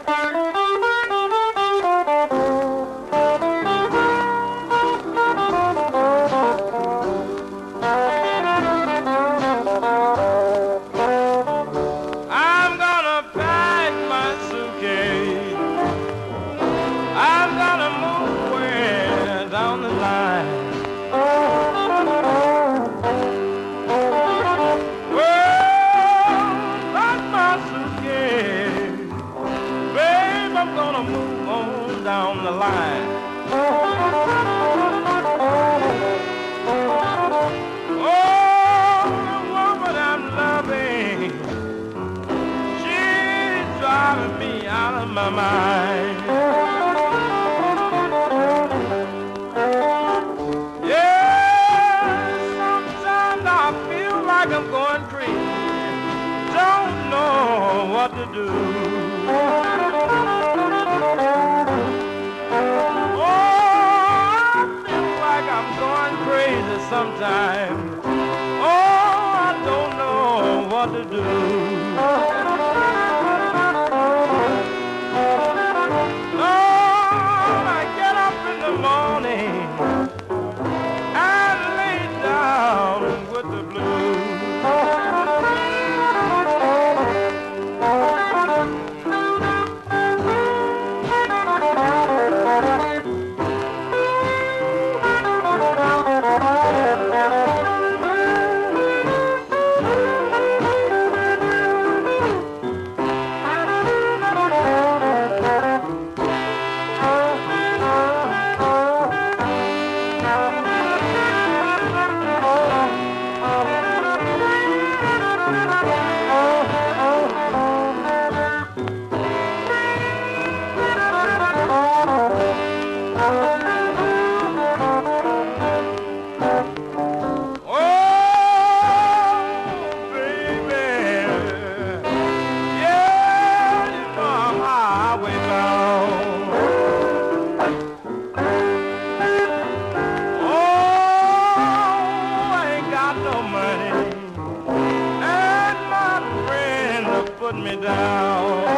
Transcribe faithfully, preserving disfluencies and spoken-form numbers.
I'm gonna pack my suitcase. I'm gonna move way down the line. Well, pack my suitcase. Babe, I'm gonna move on down the line. Oh, the woman I'm loving, she's driving me out of my mind. Yeah, sometimes I feel like I'm going crazy. Don't know what to do. Oh, I feel like I'm going crazy sometimes. Oh, I don't know what to do. Lord, I get up in the morning and lay down with the blues. Put me down.